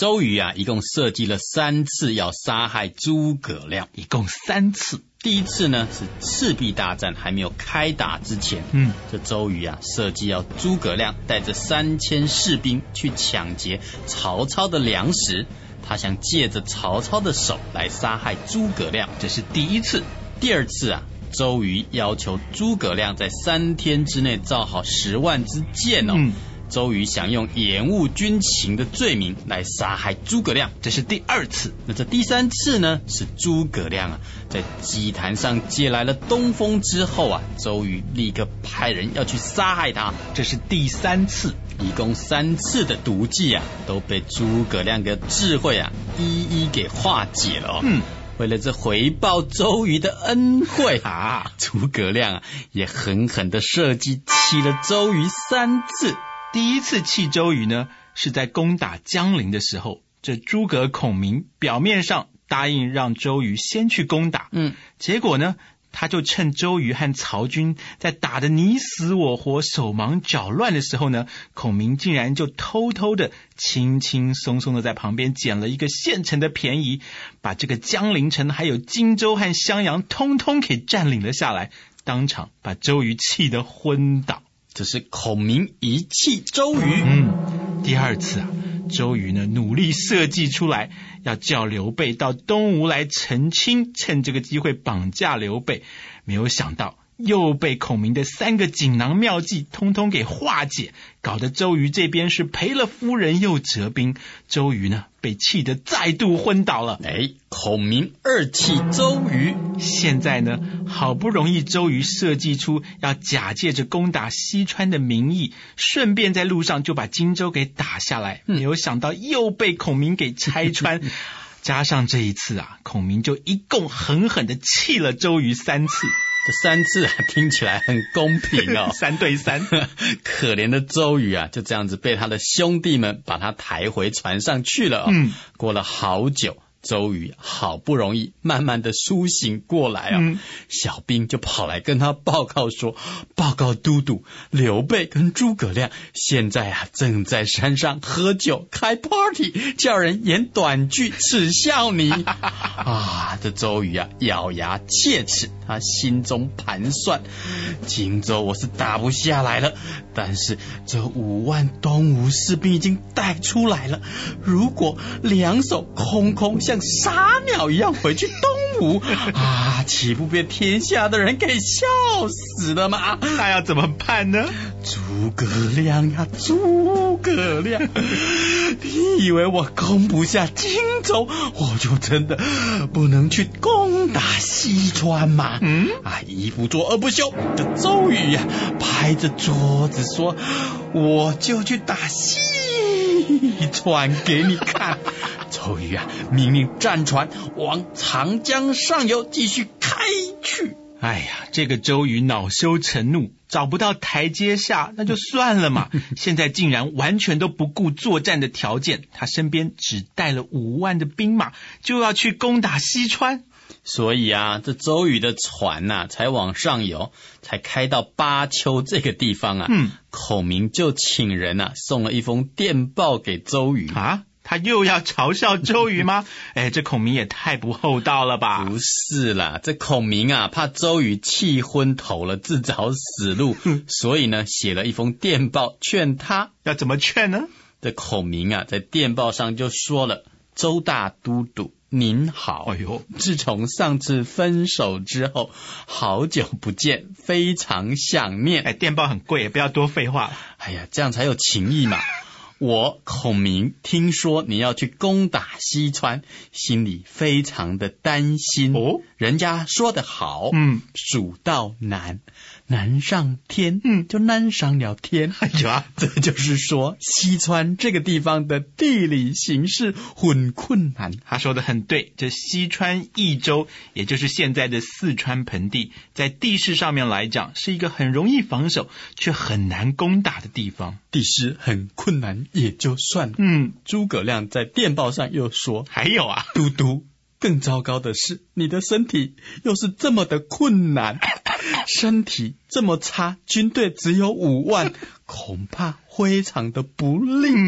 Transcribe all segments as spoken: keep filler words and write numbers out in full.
周瑜啊，一共设计了三次要杀害诸葛亮， 一共三次。 第一次呢是赤壁大战还没有开打之前， 嗯， 这周瑜啊设计要诸葛亮带着三千士兵去抢劫曹操的粮食，他想借着曹操的手来杀害诸葛亮， 这是第一次。 第二次啊，周瑜要求诸葛亮在三天之内造好十万支箭哦。嗯，周瑜想用延误军情的罪名来杀害诸葛亮， 这是第二次。 那这第三次呢，是诸葛亮啊在祭坛上借来了东风之后啊，周瑜立刻派人要去杀害他， 这是第三次。 一共三次的毒计啊，都被诸葛亮的智慧啊一一给化解了哦。嗯，为了这回报周瑜的恩惠啊，诸葛亮啊也狠狠的设计气了周瑜三次。 第一次气周瑜呢，是在攻打江陵的时候，这诸葛孔明表面上答应让周瑜先去攻打，嗯，结果呢，他就趁周瑜和曹军在打得你死我活、手忙脚乱的时候呢，孔明竟然就偷偷的、轻轻松松的在旁边捡了一个现成的便宜，把这个江陵城还有荆州和襄阳通通给占领了下来，当场把周瑜气得昏倒。 这是孔明一气周瑜。 嗯，第二次啊，周瑜呢努力设计出来，要叫刘备到东吴来陈清，趁这个机会绑架刘备。没有想到又被孔明的三个锦囊妙计通通给化解，搞得周瑜这边是赔了夫人又折兵。周瑜呢被气得再度昏倒了。 哎，孔明二气周瑜。 现在呢，好不容易周瑜设计出要假借着攻打西川的名义，顺便在路上就把荆州给打下来，没有想到又被孔明给拆穿。加上这一次啊，孔明就一共狠狠的气了周瑜三次。 这三次啊，听起来很公平哦， 三对三。 可怜的周瑜啊，就这样子被他的兄弟们把他抬回船上去了哦。嗯，过了好久，周瑜好不容易慢慢的苏醒过来啊、哦嗯，小兵就跑来跟他报告说，报告都督，刘备跟诸葛亮现在啊正在山上喝酒开 party， 叫人演短剧耻笑你啊！这周瑜啊咬牙切齿，他心中盘算，荆州我是打不下来了，但是这五万东吴士兵已经带出来了，如果两手空空像傻鸟一样回去东吴啊，岂不被天下的人给笑死了吗？ 那要怎么办呢？ 诸葛亮呀，诸葛亮，你以为我攻不下荆州，我就真的不能去攻打西川吗？嗯，啊，一不做二不休。这周瑜呀，拍着桌子说，我就去打西川给你看。周瑜啊，命令战船往长江上游继续开去。 哎呀，这个周瑜恼羞成怒，找不到台阶下，那就算了嘛。现在竟然完全都不顾作战的条件，他身边只带了五万的兵马，就要去攻打西川。 所以啊，这周瑜的船啊，才往上游，才开到巴丘这个地方啊。嗯，孔明就请人啊，送了一封电报给周瑜啊。他又要嘲笑周瑜吗？哎，这孔明也太不厚道了吧！ 不是啦，这孔明啊，怕周瑜气昏头了，自找死路，所以呢，写了一封电报劝他。 要怎么劝呢？ 这孔明啊，在电报上就说了：周大都督您好，哎呦，自从上次分手之后，好久不见，非常想念。 哎，电报很贵，不要多废话。 哎呀，这样才有情义嘛。我孔明听说你要去攻打西川，心里非常的担心。哦，人家说得好，嗯，蜀道难，难上天，嗯，就难上了天。哎呀，这就是说西川这个地方的地理形势很困难。 他说的很对，这西川益州，也就是现在的四川盆地，在地势上面来讲，是一个很容易防守却很难攻打的地方。 地势很困难也就算了，嗯，诸葛亮在电报上又说， 还有啊， 都督，更糟糕的是，你的身体又是这么的困难，身体这么差，军队只有五万，恐怕非常的不利。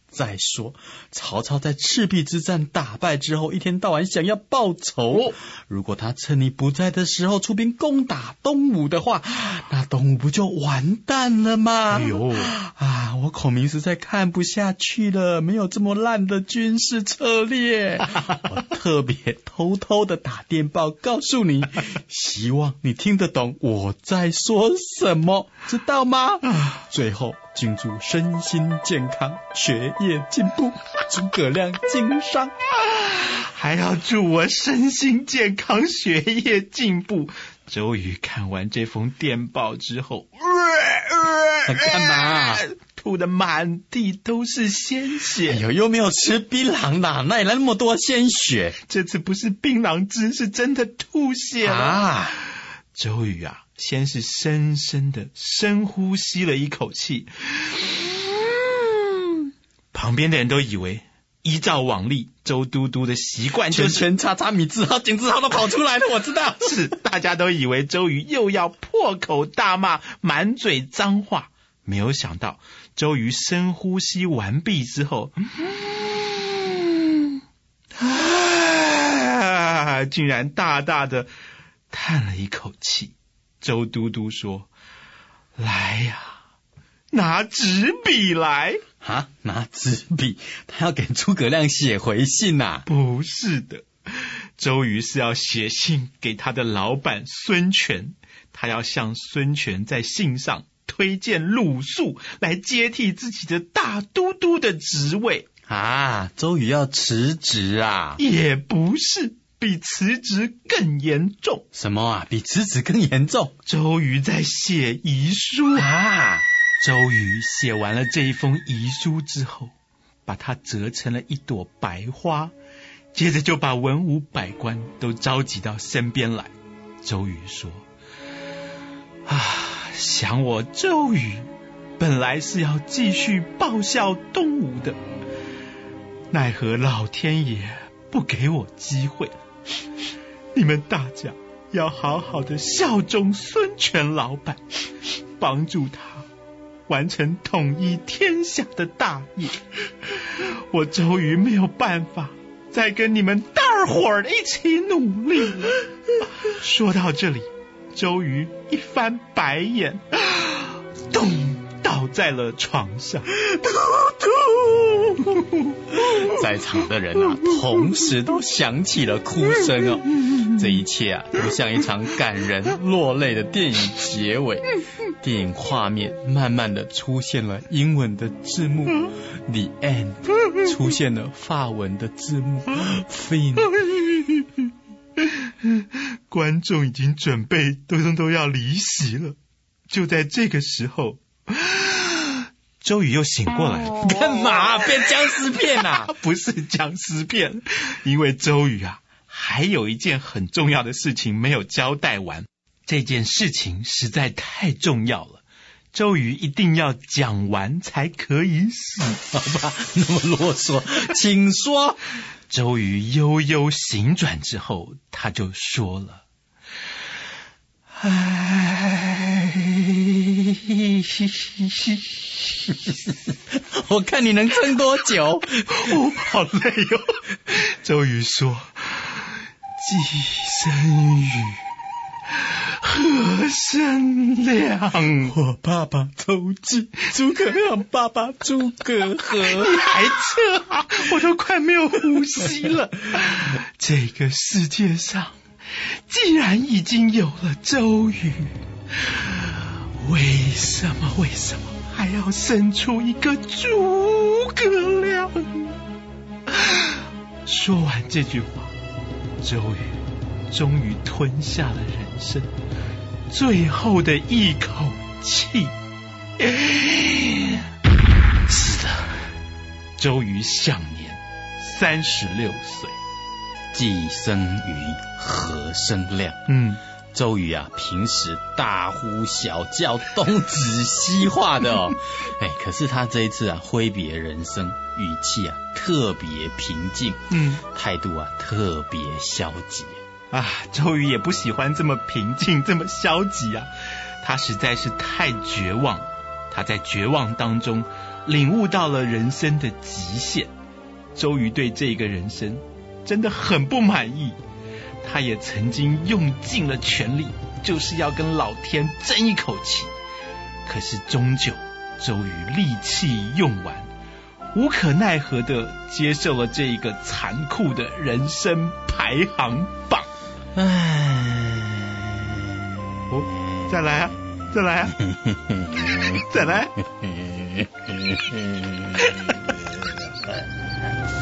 再说，曹操在赤壁之战打败之后，一天到晚想要报仇。如果他趁你不在的时候出兵攻打东吴的话，那东吴不就完蛋了吗？哎呦啊！我孔明实在看不下去了，没有这么烂的军事策略。我特别偷偷的打电报告诉你，希望你听得懂我在说什么，知道吗？最后敬祝身心健康，学业进步，诸葛亮经商， 还要祝我身心健康，学业进步。周瑜看完这封电报之后， 呃呃、干嘛？ 吐得满地都是鲜血。 哎呦，又没有吃槟榔啦，哪里来那么多鲜血？ 这次不是槟榔汁，是真的吐血了。啊！周瑜啊，先是深深的深呼吸了一口气，嗯、旁边的人都以为依照往例，周都督的习惯就是圈圈叉叉米字号、井字号都跑出来了，我知道。 是，大家都以为周瑜又要破口大骂，满嘴脏话。没有想到，周瑜深呼吸完毕之后，嗯啊、竟然大大的叹了一口气。周都督说：“来呀，拿纸笔来。” 啊，拿纸笔？他要给诸葛亮写回信啊？ 不是的，周瑜是要写信给他的老板孙权，他要向孙权在信上推荐鲁肃来接替自己的大都督的职位啊。周瑜要辞职啊？ 也不是，比辞职更严重。 什么啊？比辞职更严重？ 周瑜在写遗书啊。周瑜写完了这一封遗书之后，把它折成了一朵白花，接着就把文武百官都召集到身边来。周瑜说：啊，想我周瑜本来是要继续报效东吴的，奈何老天爷不给我机会了。你们大家要好好的效忠孙权老板，帮助他完成统一天下的大业。我周瑜没有办法再跟你们大伙儿一起努力了。说到这里，周瑜一翻白眼，咚，倒在了床上。 在场的人啊，同时都响起了哭声哦。这一切啊，都像一场感人落泪的电影结尾。电影画面慢慢的出现了英文的字幕 The End， 出现了法文的字幕 Fin。 观众已经准备都都要离席了。就在这个时候，周瑜又醒过来了。 干嘛？变僵尸片啊？ 不是僵尸片，因为周瑜啊还有一件很重要的事情没有交代完。这件事情实在太重要了，周瑜一定要讲完才可以死。 好吧，那么啰嗦，请说。 周瑜悠悠醒转之后，他就说了：唉， 我看你能撑多久？ 哦，好累哦。周瑜说：既生瑜，何生亮？ 我爸爸周记，诸葛亮爸爸诸葛和。 你还扯啊？我都快没有呼吸了。这个世界上既然已经有了周瑜，为什么为什么还要生出一个诸葛亮？说完这句话，周瑜终于吞下了人生最后的一口气。是的，周瑜享年三十六岁。 既生瑜，何生亮？ 嗯， 周瑜啊，平时大呼小叫，东指西画的哦。哎，可是他这一次啊，挥别人生，语气啊特别平静， 嗯， 态度啊特别消极啊。周瑜也不喜欢这么平静，这么消极啊。他实在是太绝望，他在绝望当中领悟到了人生的极限。周瑜对这个人生真的很不满意，他也曾经用尽了全力，就是要跟老天争一口气。可是终究周瑜力气用完，无可奈何的接受了这一个残酷的人生排行榜。唉，哦，再来啊，再来啊，再来。